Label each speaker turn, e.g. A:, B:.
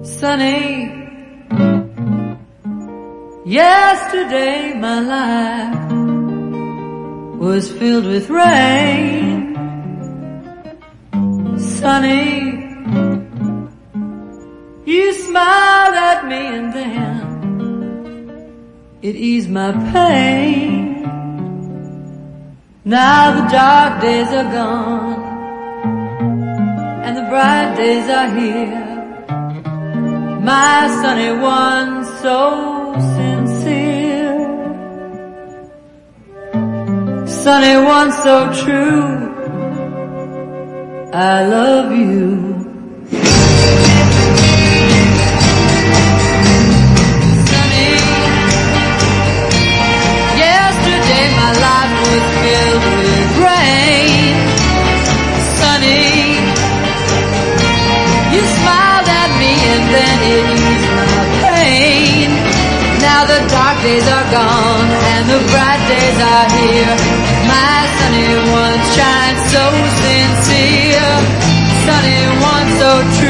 A: Sunny, yesterday my life was filled with rain. Sunny, you smiled at me and then it eased my pain. Now the dark days are gone and the bright days are here. My sunny one, so sincere. Sunny one, so true. I love you. Sunny, yesterday my life was filled with rain. Sunny, you smiled at me and then it eased my pain. Now the dark days are gone and the bright days are here. My sunny one shines so sincere. Sunny one so true.